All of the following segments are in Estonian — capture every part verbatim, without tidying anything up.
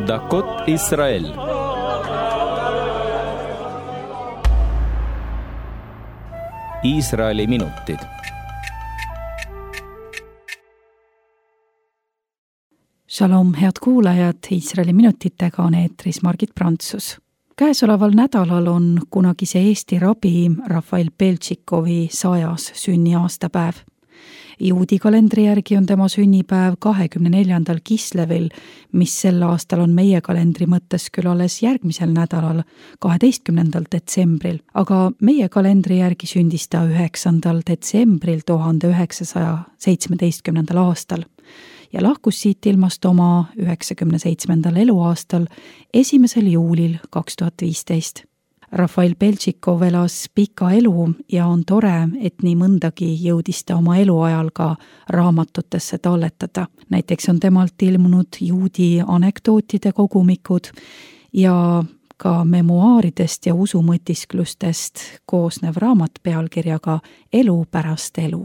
דקות ישראל. Iisraeli minutid. Shalom, head kuulajad, Iisraeli minutitega on eetris Margit Prantsus. Käesoleval nädalal on kunagise Eesti rabi Rafael Beltšikovi sajas sünniaastapäev. Juudi kalendri järgi on tema sünnipäev kahekümne neljandal Kislevil, mis sel aastal on meie kalendri mõttes küll alles järgmisel nädalal, kaheteistkümnendal detsembril, aga meie kalendri järgi sündis ta üheksandal detsembril tuhande üheksasaja seitsmeteistkümnendal aastal ja lahkus siit ilmast oma üheksakümne seitsmendal eluaastal esimesel juulil kaks tuhat viisteist. Rafael Beltšikov elas pika elu ja on tore, et nii mõndagi jõudis ta oma eluajal ka raamatutesse talletada. Näiteks on temalt ilmunud juudi anekdootide kogumikud ja ka memuaaridest ja usumõtisklustest koosnev raamat pealkirjaga Elu pärast elu.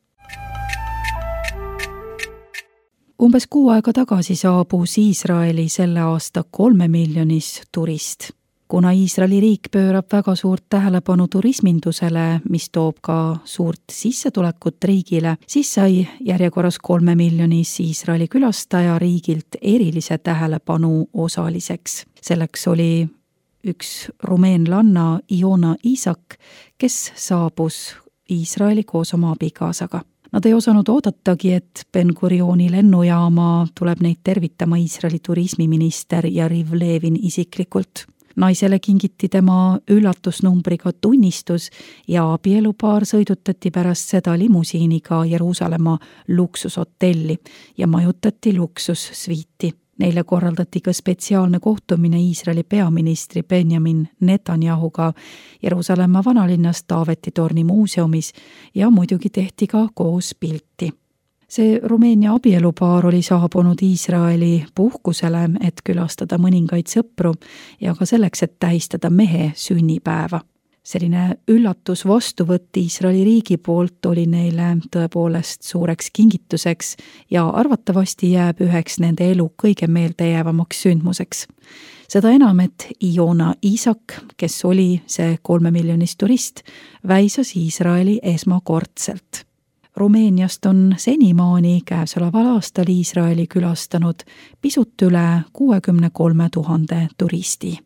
Umbes kuu aega tagasi saabus Iisraeli selle aasta kolme miljonis turist. Kuna Iisraeli riik pöörab väga suurt tähelepanu turismindusele, mis toob ka suurt sissetulekut riigile, siis sai järjekorras kolme miljonis Iisraeli külastaja riigilt erilise tähelepanu osaliseks. Selleks oli üks rumeenlanna Iona Iisak, kes saabus Iisraeli koos oma abikaasaga. Nad ei osanud oodatagi, et Ben-Gurioni lennujaama tuleb neid tervitama Iisraeli turismiminister Yariv Levin isiklikult. Naisele kingiti tema üllatusnumbriga tunnistus ja abielupaar sõidutati pärast seda limusiiniga Jeruusalemma luksushotelli ja majutati luksussviiti. Neile korraldati ka spetsiaalne kohtumine Iisraeli peaministri Benjamin Netanyahuga Jeruusalemma vanalinnas Taaveti torni muuseumis ja muidugi tehti ka koos pilti. See Rumeenia abielupaar oli saabunud Iisraeli puhkusele, et külastada mõningaid sõpru ja ka selleks, et tähistada mehe sünnipäeva. Selline üllatus vastuvõtt Iisraeli riigi poolt oli neile tõepoolest suureks kingituseks ja arvatavasti jääb üheks nende elu kõige meeldejäävamaks sündmuseks. Seda enam, et Iona Iisak, kes oli see kolme miljonist turist, väisas Iisraeli esmakordselt. Rumeeniast on senimaani käesoleval aastal Iisraeli külastanud pisut üle kuuekümne kolme tuhande turisti.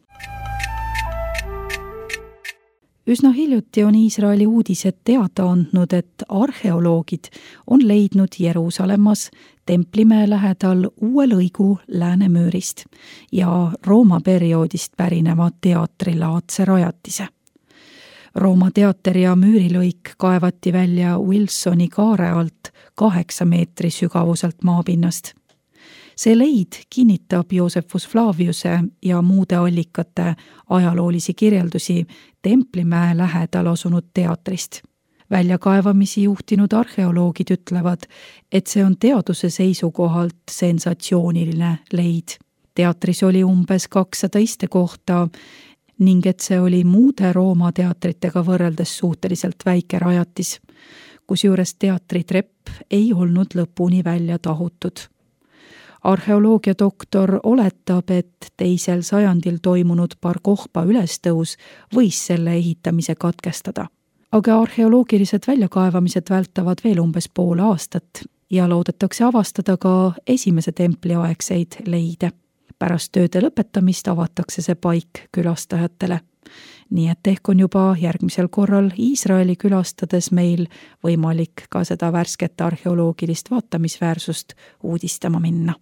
Üsna hiljuti on Iisraeli uudised teada andnud, et arheoloogid on leidnud Jeruusalemmas Templimäe lähedal uue lõigu Läänemüürist ja Rooma perioodist pärineva teatrilaadse rajatise. Rooma teater ja müürilõik kaevati välja Wilsoni kaare alt kaheksa meetri sügavuselt maapinnast. See leid kinnitab Joosefus Flaviuse ja muude allikate ajaloolisi kirjeldusi Templimäe lähedal asunud teatrist. Väljakaevamisi juhtinud arheoloogid ütlevad, et see on teaduse seisukohalt sensatsiooniline leid. Teatris oli umbes kakssada istekohta ning et see oli muude Rooma teatritega võrreldes suhteliselt väike rajatis, kusjuures teatritrepp ei olnud lõpuni välja tahutud. Arheoloogiadoktor oletab, et teisel sajandil toimunud Bar Kokhba ülestõus võis selle ehitamise katkestada. Aga arheoloogilised väljakaevamised vältavad veel umbes pool aastat ja loodetakse avastada ka esimese templi aegseid leide. Pärast tööde lõpetamist avatakse see paik külastajatele. Nii et ehk on juba järgmisel korral Iisraeli külastades meil võimalik ka seda värsket arheoloogilist vaatamisväärsust uudistama minna.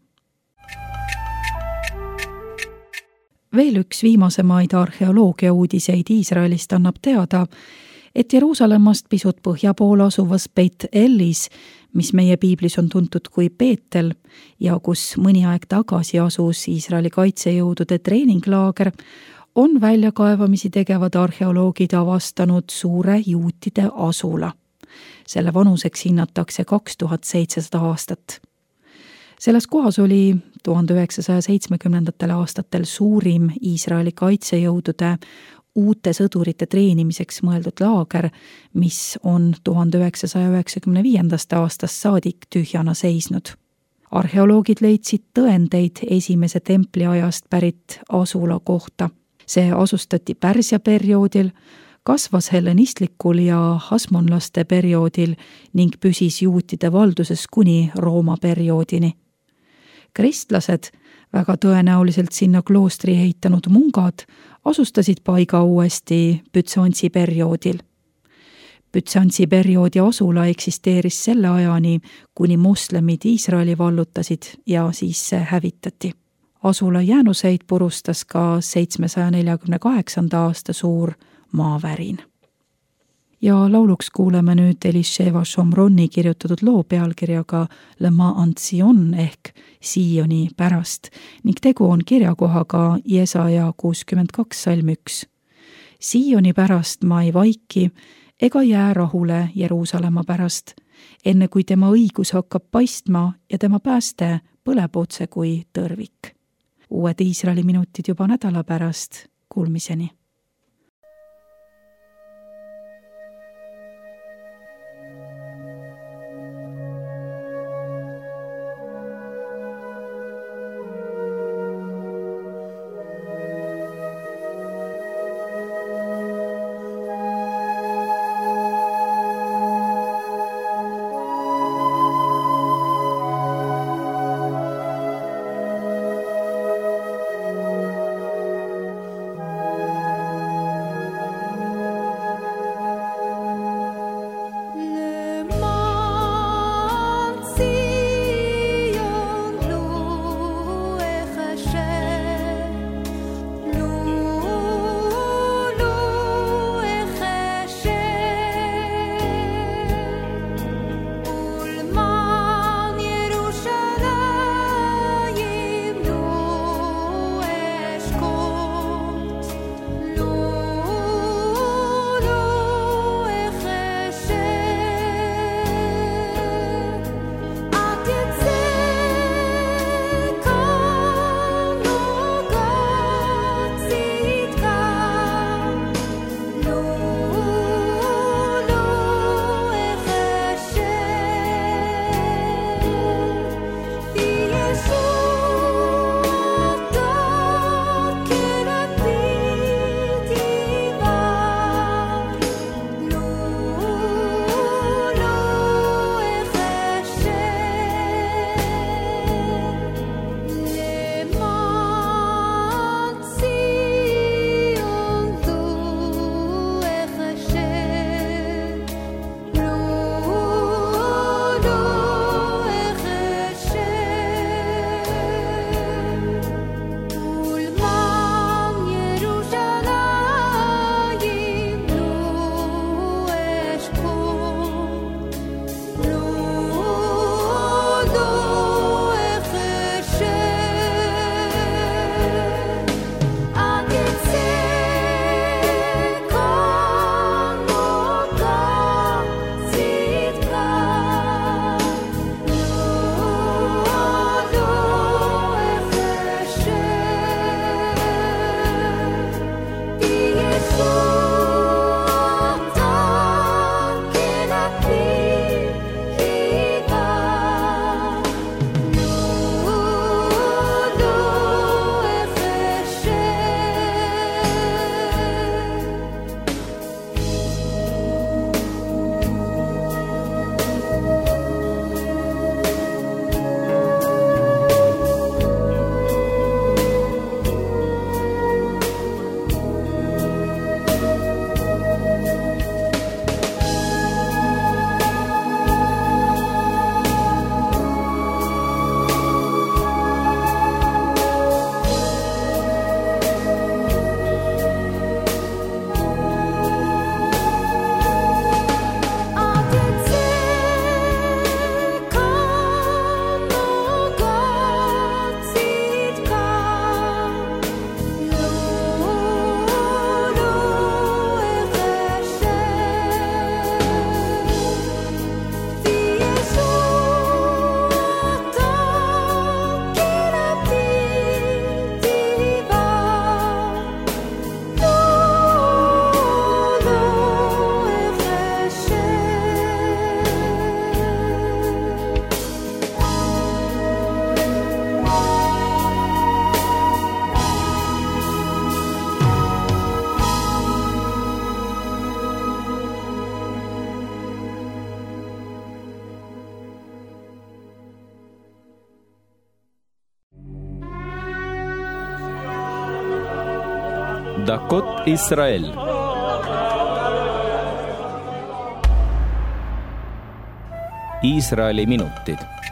Veel üks viimasemaid arheoloogia uudiseid Iisraelist annab teada, et Jeruusalemmast pisut põhja pool asuvas Beit Elis, mis meie piiblis on tuntud kui Beetel ja kus mõni aeg tagasi asus Iisraeli kaitsejõudude treeninglaager, on väljakaevamisi tegevad arheoloogid avastanud suure juutide asula. Selle vanuseks hinnatakse kaks tuhat seitsesada aastat. Selles kohas oli tuhande üheksasaja seitsmekümnendatel aastatel suurim Iisraeli kaitsejõudude uute sõdurite treenimiseks mõeldud laager, mis on tuhande üheksasaja üheksakümne viiendast aastast saadik tühjana seisnud. arheoloogid leidsid tõendeid esimese templi ajast pärit asula kohta. See asustati Pärsia perioodil, kasvas hellenistlikul ja hasmonlaste perioodil ning püsis juutide valduses kuni Rooma perioodini. Kristlased, väga tõenäoliselt sinna kloostri ehitanud mungad, asustasid paiga uuesti Bütsantsi perioodil. Bütsantsi perioodi asula eksisteeris selle ajani, kuni moslemid Iisraeli vallutasid ja siis see hävitati. Asula jäänuseid purustas ka seitsmesaja neljakümne kaheksanda aasta suur maavärin. Ja lauluks kuuleme nüüd Elisheva Shomroni kirjutatud loo pealkirjaga Le Ma'anzion ehk Sioni pärast ning tegu on kirjakohaga Jesaja kuuskümmend kaks salm üks. Sioni pärast ma ei vaiki ega jää rahule Jeruusalemma pärast, enne kui tema õigus hakkab paistma ja tema pääste põleb otse kui tõrvik. Uued Iisraeli minutid juba nädala pärast, kuulmiseni. דקות ישראל. Iisraeli minutid.